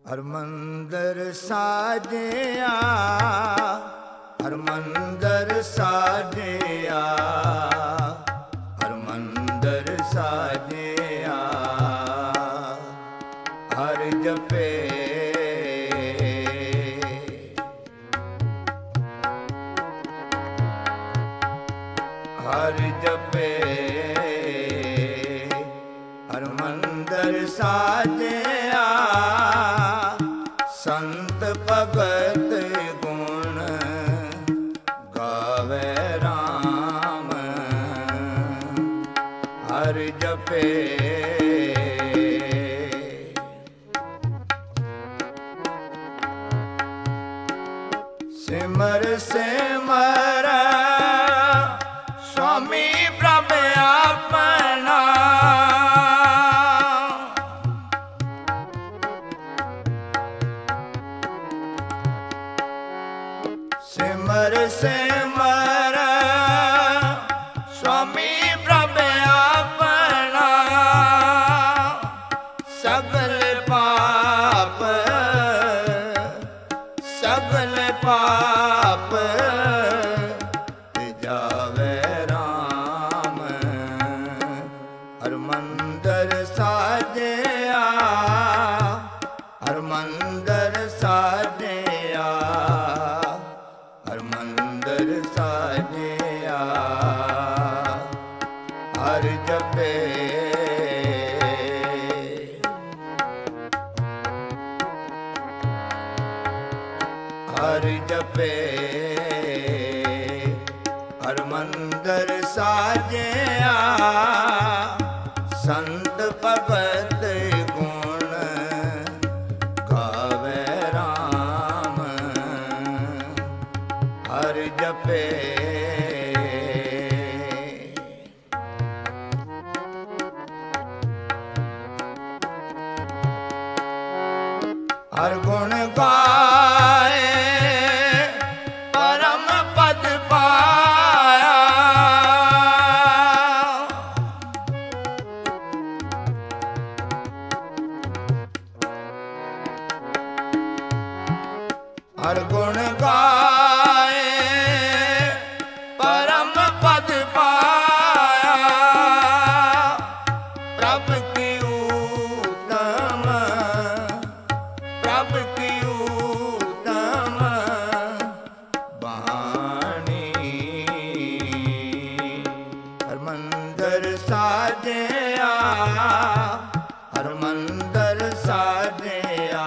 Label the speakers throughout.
Speaker 1: ਹਰਮੰਦਰ ਸਾਜਿਆ, ਹਰਮੰਦਰ ਸਾਜਿਆ, ਹਰਮੰਦਰ ਸਾਜਿਆ। ਹਰ ਜਪੇ ਹਰ ਜਪੇ, ਹਰਮੰਦਰ ਸਾਜਿਆ। ਸੰਤ ਭਗਤ ਗੁਣ ਗਾਵੇ ਰਾਮ, ਹਰ ਜਪੇ। ਸਿਮਰ ਸਿਮਰ ਸੁਆਮੀ ਪ੍ਰਭ ਆਪਣਾ, ਸਿਮਰ ਸਿਮਰ ਸੁਆਮੀ ਪ੍ਰਭ ਆਪਣਾ। ਸਗਲ ਪਾਪ ਸਗਲ ਪਾਪ ਜਾਵੇ ਰਾਮ, ਹਰਮੰਦਰ ਸਾਜਿਆ, ਹਰਮੰਦਰ ਸਾਜਿਆ, ਹਰਮੰਦਰ ਸਾਜਿਆ। ਹਰ ਜਪੇ ਹਰ ਜਪੇ, ਹਰਮੰਦਰ ਸਾਜਿਆ। ਸੰਤ ਭਗਤ ਗੁਣ ਗਾਵੇ ਰਾਮ, ਹਰ ਜਪੇ। ਹਰ ਗੁਣ ਗਾਏ ਪਰਮ ਪਦ ਪਾਇਆ, ਹਰ ਗੁਣ ਗਾਏ ਪਰਮ ਪਦ ਪਾਇਆ। ਪ੍ਰਭ ਕੀ ਊਤਮ ਪ੍ਰਭ ਕੀ ਊਤਮ ਬਾਣੀ, ਹਰਮੰਦਰ ਸਾਜਿਆ, ਹਰਮੰਦਰ ਸਾਜਿਆ,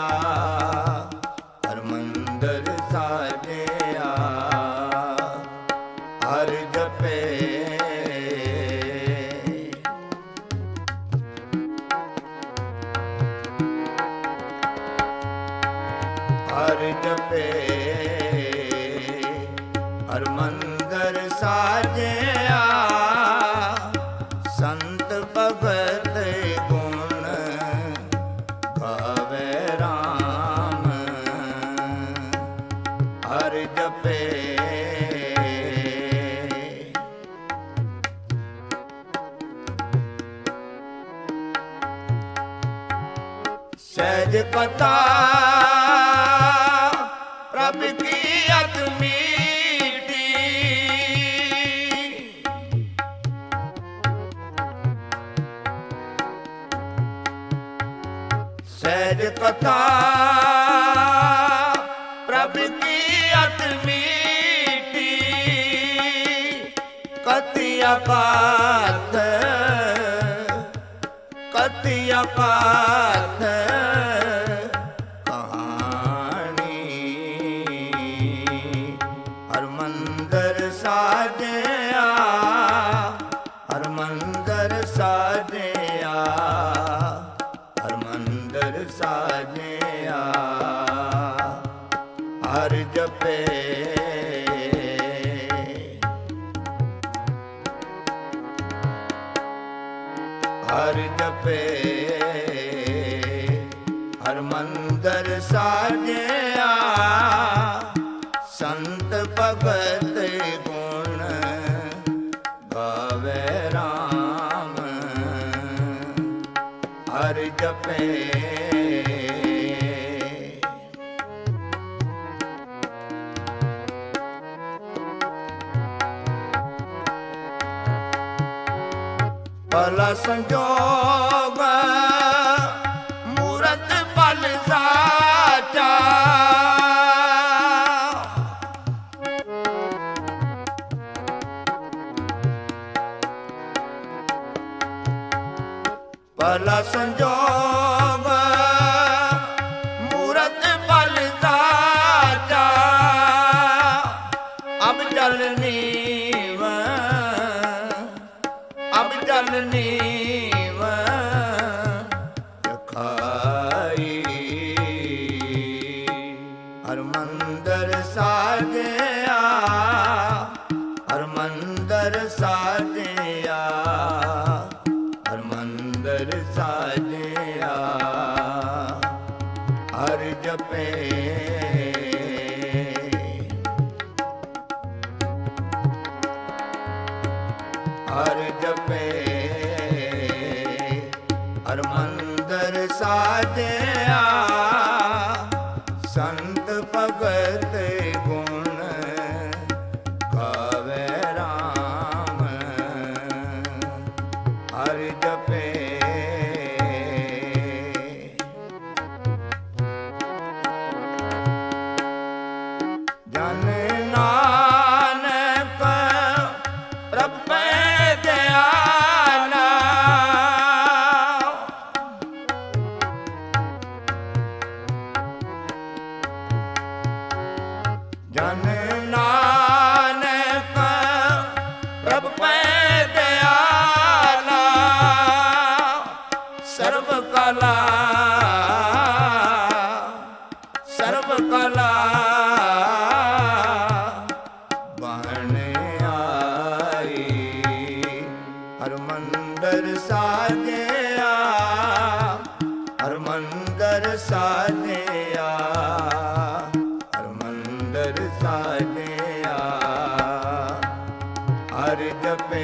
Speaker 1: ਹਰਮੰਦਰ ਸਾਜਿਆ। ਹਰ ਜਪੇ ਹਰ ਜਪੇ, ਹਰਮੰਦਰ ਸਾਜਿਆ। ਸੰਤ ਭਗਤ ਗੁਣ ਗਾਵੇ ਰਾਮ, ਹਰ ਜਪੇ। ਸਹਿਜ ਕਥਾ ਪ੍ਰਭ ਕੀ ਅਤ ਮੀਠੀ, ਸਹਿਜ ਕਥਾ ਪ੍ਰਭ ਕੀ ਅਤ ਮੀਠੀ। ਕਤਿ ਅਕਾਤ ਕਤਿ ਅਕਾਤ ਹਰਮੰਦਰ ਸਾਜਿਆ, ਹਰਮੰਦਰ ਸਾਜਿਆ, ਹਰਮੰਦਰ ਸਾਜਿਆ। ਹਰ ਜਪੇ ਹਰ ਜਪੇ, ਹਰਮੰਦਰ ਸਾਜਿਆ। ਸੰਤ ਭਗਤ ਗੁਣ ਗਾਵੇ ਰਾਮ, ਹਰ ਜਪੇ ਭਲਾ ਸੰਜੋਗ ਮੂਰਤ ਭਲ ਸਾਚਾ। ਭਲਾ ਸੰਜੋਗ ਮੂਰਤ ਭਲ ਸਾਚਾ। ਅਬ ਜਲ ਨੀਵ ਅਬ ਜਲ ਨੀਵ ਰਖਾਈ। ਹਰ ਮੰਦਰ ਸਾਜਿਆ ਹਰ ਮੰਦਰ ਸਾਜਿਆ ਹਰ ਮੰਦਰ ਸਾਜਿਆ। ਹਰ ਜਪੇ ਹਰ ਜਪੇ ਹਰ ਮੰਦਰ ਸਾਜਿਆ। ਸੰਤ ਭਗਤ ਗੁਣ ਗਾਵੇ ਰਾਮ। ਹਰ ਜਪੇ ਜਨ ਨਾਨਕ ਪ੍ਰਭ ਪੈ ਦਿਆਲਾ। ਜਨ ਨਾਨਕ ਪ੍ਰਭ ਪੈ ਦਿਆਲਾ। ਸਰਬ ਕਲਾ ਸਰਬ ਕਲਾ ਬਣ ਆਈ। ਹਰ ਮੰਦਰ ਸਾਜਿਆ ਹਰ ਮੰਦਰ ਸਾਜਿਆ ਹਰ ਮੰਦਰ ਸਾਜਿਆ। ਹਰ ਜਪੇ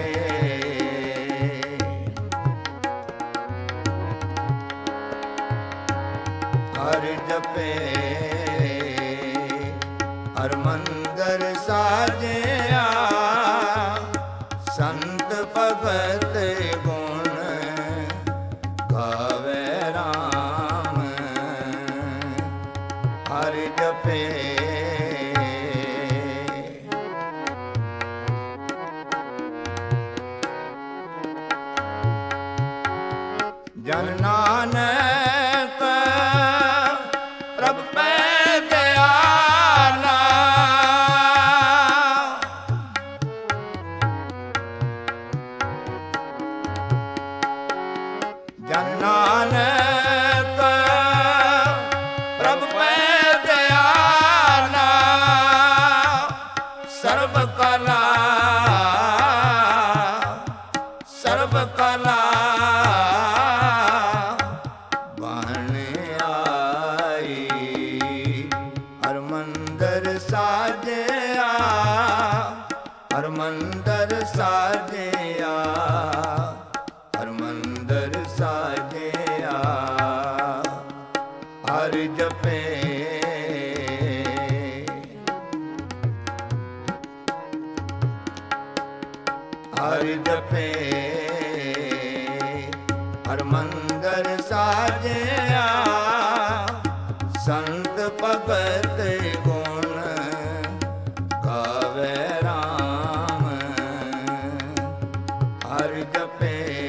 Speaker 1: ਹਰ ਜਪੇ ਹਰ ਮੰਦਰ ਸਾਜਿਆ। ਸੰਤ ਭਗਤ ਗੁਣ ਗਾਵੇ ਰਾਮ। ਹਰ ਜਪੇ ਜਨ ਨਾਨਕ ਪ੍ਰਭ ਪੈ ਦਿਆਲਾ। ਜਨ ਨਾਨਕ ਪ੍ਰਭ ਪੈ ਦਿਆਲਾ। ਸਰਬ ਕਲਾ ਸਰਬ ਕਲਾ ਬਣ ਆਈ। ਹਰ ਮੰਦਰ ਸਾਜਿਆ ਹਰ ਮੰਦਰ ਸਾਜਿਆ ਹਰ ਮੰਦਰ ਸਾਜਿਆ। ਹਰ ਜਪੇ ਹਰ ਜਪੇ ਹਰ ਮੰਦਰ ਸਾਜਿਆ। ਸੰਤ ਭਗਤ ਗੁਣ ਗਾਵੇ ਰਾਮ। ਹਰ ਜਪੇ